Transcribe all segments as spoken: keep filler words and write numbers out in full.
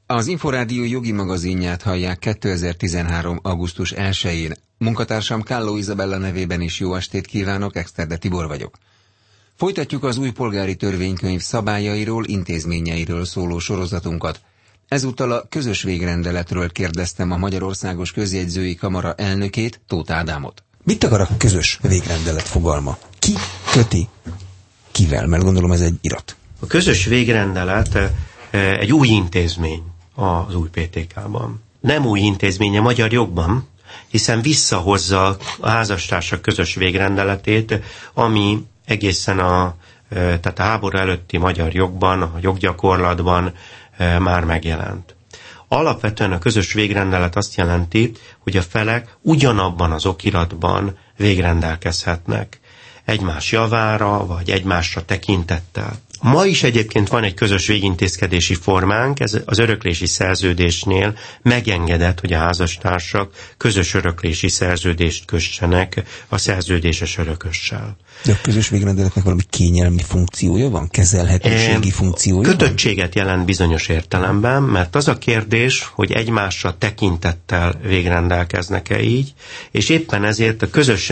Az Inforádió jogi magazinját hallják kétezer-tizenhárom. augusztus elsején. Munkatársam Kálló Izabella nevében is jó estét kívánok, Exterde Tibor vagyok. Folytatjuk az új polgári törvénykönyv szabályairól, intézményeiről szóló sorozatunkat. Ezúttal a közös végrendeletről kérdeztem a Magyarországos Közjegyzői Kamara elnökét, Tóth Ádámot. Mit akar a közös végrendelet fogalma? Ki köti kivel? Mert gondolom ez egy irat. A közös végrendelet egy új intézmény az új pé té ká-ban. Nem új intézmény a magyar jogban, hiszen visszahozza a házastársak közös végrendeletét, ami egészen a, tehát a háború előtti magyar jogban, a joggyakorlatban már megjelent. Alapvetően a közös végrendelet azt jelenti, hogy a felek ugyanabban az okiratban végrendelkezhetnek egymás javára, vagy egymásra tekintettel. Ma is egyébként van egy közös végintézkedési formánk, ez az öröklési szerződésnél megengedett, hogy a házastársak közös öröklési szerződést kössenek a szerződéses örökössel. De a közös végrendeletnek valami kényelmi funkciója van? Kezelhetőségi funkciója van? Kötöttséget jelent bizonyos értelemben, mert az a kérdés, hogy egymásra tekintettel végrendelkeznek-e így, és éppen ezért a közös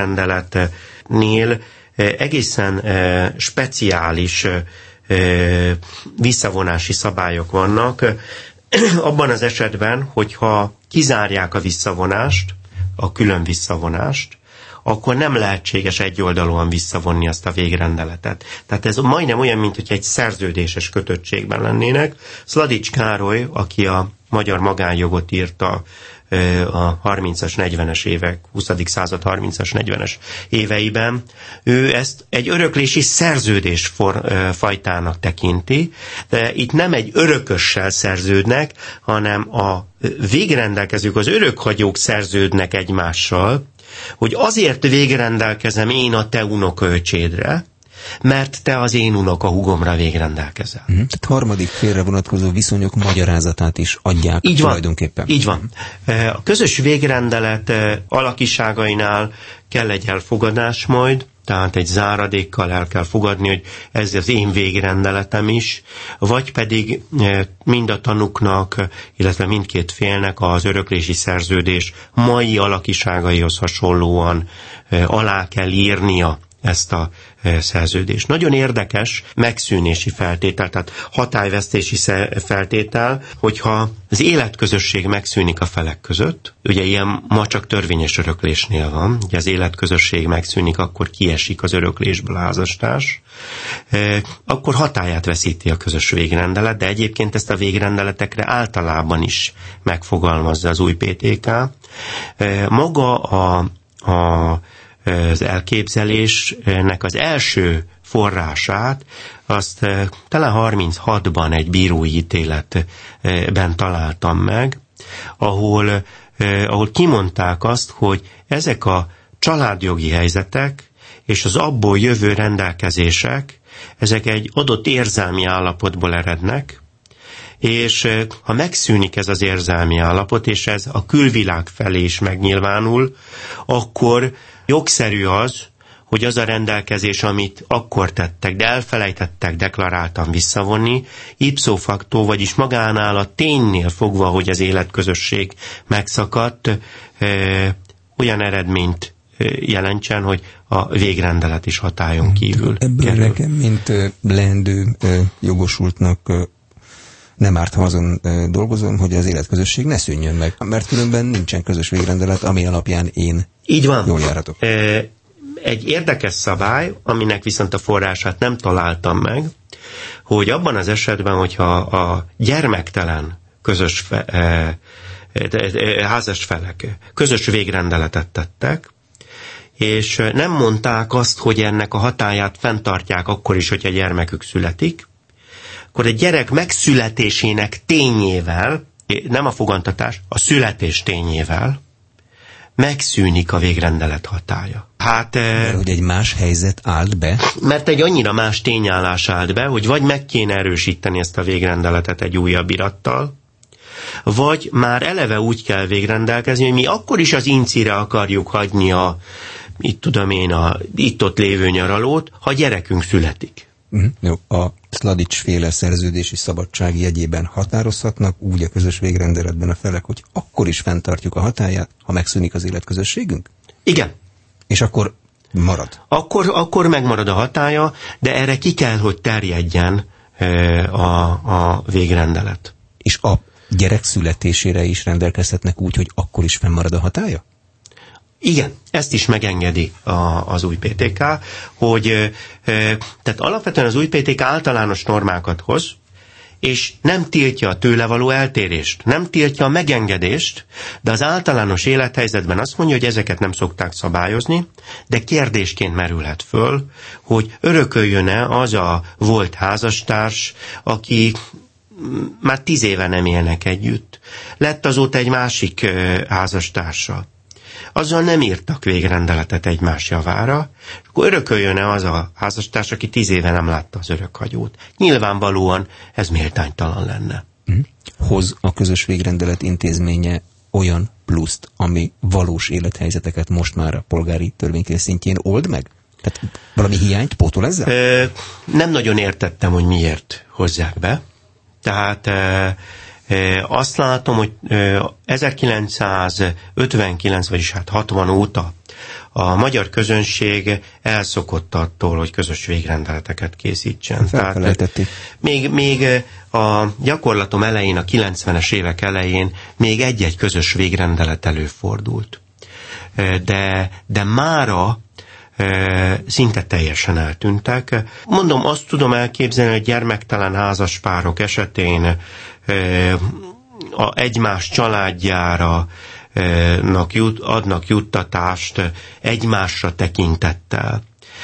végrendeletnél egészen eh, speciális eh, visszavonási szabályok vannak. Abban az esetben, hogyha kizárják a visszavonást, a külön visszavonást, akkor nem lehetséges egyoldalúan visszavonni azt a végrendeletet. Tehát ez majdnem olyan, mint hogy egy szerződéses kötöttségben lennének. Szladics Károly, aki a magyar magánjogot írta a harmincas, negyvenes évek, huszadik század harmincas, negyvenes éveiben, ő ezt egy öröklési szerződés for, fajtának tekinti, de itt nem egy örökössel szerződnek, hanem a végrendelkezők, az örökhagyók szerződnek egymással, hogy azért végrendelkezem én a te unokaöcsédre, mert te az én unokahúgomra végrendelkezel. Uh-huh. Tehát harmadik félre vonatkozó viszonyok magyarázatát is adják így van, tulajdonképpen. Így van. A közös végrendelet alakiságainál kell egy elfogadás majd, tehát egy záradékkal el kell fogadni, hogy ez az én végrendeletem is, vagy pedig mind a tanúknak, illetve mindkét félnek az öröklési szerződés mai alakiságaihoz hasonlóan alá kell írnia ezt a szerződést. Nagyon érdekes megszűnési feltétel, tehát hatályvesztési feltétel, hogyha az életközösség megszűnik a felek között, ugye ilyen ma csak törvényes öröklésnél van, ugye az életközösség megszűnik, akkor kiesik az öröklésből a házastárs, akkor hatályát veszíti a közös végrendelet, de egyébként ezt a végrendeletekre általában is megfogalmazza az új pé té ká. Maga a, a az elképzelésnek az első forrását, azt talán harminchatban egy bírói ítéletben találtam meg, ahol, ahol kimondták azt, hogy ezek a családjogi helyzetek és az abból jövő rendelkezések, ezek egy adott érzelmi állapotból erednek, és ha megszűnik ez az érzelmi állapot, és ez a külvilág felé is megnyilvánul, akkor jogszerű az, hogy az a rendelkezés, amit akkor tettek, de elfelejtettek deklaráltan visszavonni, ipso facto, vagyis magánál a ténynél fogva, hogy az életközösség megszakadt, eh, olyan eredményt jelentsen, hogy a végrendelet is hatályon kívül Ebből kerül. Nekem, mint uh, leendő uh, jogosultnak uh, nem árt, ha azon uh, dolgozom, hogy az életközösség ne szűnjön meg, mert különben nincsen közös végrendelet, ami alapján én így van. Jól járhatok. Egy érdekes szabály, aminek viszont a forrását nem találtam meg, hogy abban az esetben, hogyha a gyermektelen közös fe, e, e, házas felek közös végrendeletet tettek, és nem mondták azt, hogy ennek a hatályát fenntartják akkor is, hogyha gyermekük születik, akkor a gyerek megszületésének tényével, nem a fogantatás, a születés tényével megszűnik a végrendelet hatálya. Hát, mert hogy egy más helyzet állt be? Mert egy annyira más tényállás állt be, hogy vagy meg kéne erősíteni ezt a végrendeletet egy újabb irattal, vagy már eleve úgy kell végrendelkezni, hogy mi akkor is az incire akarjuk hagyni a, itt tudom én, a itt-ott lévő nyaralót, ha gyerekünk születik. Uh-huh. Jó, a Szladics-féle szerződési szabadság jegyében határozhatnak úgy a közös végrendeletben a felek, hogy akkor is fenntartjuk a hatályát, ha megszűnik az életközösségünk? Igen. És akkor marad? Akkor, akkor megmarad a hatálya, de erre ki kell, hogy terjedjen a, a végrendelet. És a gyerek születésére is rendelkezhetnek úgy, hogy akkor is fennmarad a hatálya? Igen, ezt is megengedi a, az új pé té ká, hogy e, tehát alapvetően az új pé té ká általános normákat hoz, és nem tiltja a tőle való eltérést, nem tiltja a megengedést, de az általános élethelyzetben azt mondja, hogy ezeket nem szokták szabályozni, de kérdésként merülhet föl, hogy örököljön-e az a volt házastárs, aki már tíz éve nem élnek együtt. Lett azóta egy másik házastársa. Azzal nem írtak végrendeletet egymás javára, és akkor örököljön-e az a házastárs, aki tíz éve nem látta az örökhagyót. Nyilvánvalóan ez méltánytalan lenne. Hoz a közös végrendelet intézménye olyan pluszt, ami valós élethelyzeteket most már a polgári törvénykönyv szintjén old meg? Tehát valami hiányt pótol ezzel? Ö, nem nagyon értettem, hogy miért hozzák be. Tehát ö, ö, azt látom, hogy ö, ezerkilencszázötvenkilenc, vagyis hát hatvan óta a magyar közönség elszokott attól, hogy közös végrendeleteket készítsen. Tehát, még, még a gyakorlatom elején, a kilencvenes évek elején még egy-egy közös végrendelet előfordult. De, de mára szinte teljesen eltűntek. Mondom, azt tudom elképzelni, hogy gyermektelen házaspárok esetén a egymás családjára adnak juttatást egymásra tekintettel.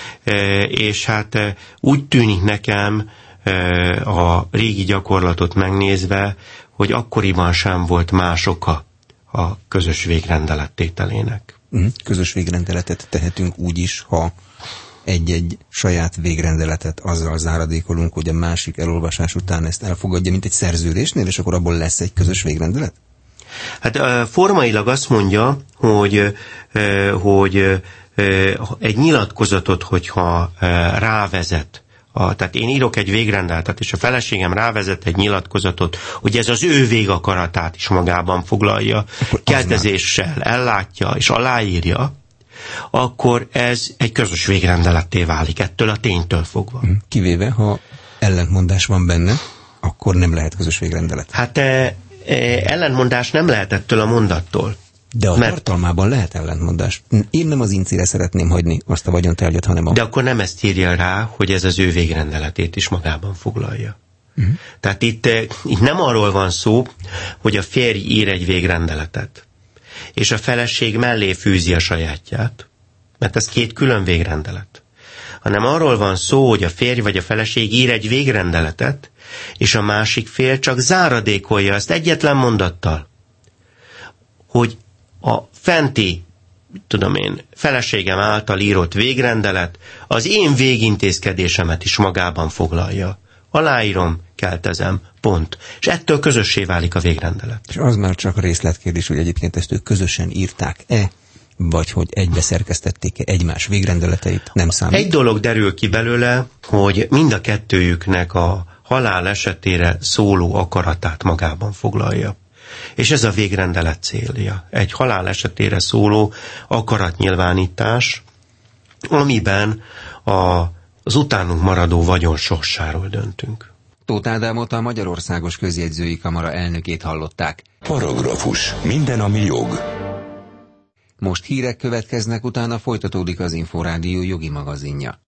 És hát úgy tűnik nekem a régi gyakorlatot megnézve, hogy akkoriban sem volt más oka a közös végrendelet tételének. Közös végrendeletet tehetünk úgy is, ha egy-egy saját végrendeletet azzal záradékolunk, hogy a másik elolvasás után ezt elfogadja, mint egy szerződésnél, és akkor abból lesz egy közös végrendelet? Hát formailag azt mondja, hogy, hogy egy nyilatkozatot, hogyha rávezet, a, tehát én írok egy végrendeletet, és a feleségem rávezet egy nyilatkozatot, hogy ez az ő végakaratát is magában foglalja, keltezéssel ellátja és aláírja, akkor ez egy közös végrendeletté válik ettől a ténytől fogva. Kivéve, ha ellentmondás van benne, akkor nem lehet közös végrendelet. Hát e, e, ellentmondás nem lehet ettől a mondattól. De a mert... tartalmában lehet ellentmondás. Én nem az incire szeretném hagyni azt a vagyontárgyat, hanem a... De akkor nem ezt írja rá, hogy ez az ő végrendeletét is magában foglalja. Uh-huh. Tehát itt, itt nem arról van szó, hogy a férj ír egy végrendeletet, és a feleség mellé fűzi a sajátját, mert ez két külön végrendelet. Hanem arról van szó, hogy a férj vagy a feleség ír egy végrendeletet, és a másik fél csak záradékolja ezt egyetlen mondattal, hogy a fenti, tudom én, feleségem által írott végrendelet az én végintézkedésemet is magában foglalja. Aláírom, keltezem, pont. És ettől közössé válik a végrendelet. És az már csak részletkérdés, hogy egyébként ezt ők közösen írták-e, vagy hogy egybeszerkesztették-e egymás végrendeleteit, nem számít. Egy dolog derül ki belőle, hogy mind a kettőjüknek a halál esetére szóló akaratát magában foglalja. És ez a végrendelet célja. Egy halál esetére szóló akaratnyilvánítás, amiben a, az utánunk maradó vagyon sorsáról döntünk. Tóth Ádámot, a Magyarországos Közjegyzői Kamara elnökét hallották. Paragrafus. Minden, ami jog. Most hírek következnek, utána folytatódik az Inforádió jogi magazinja.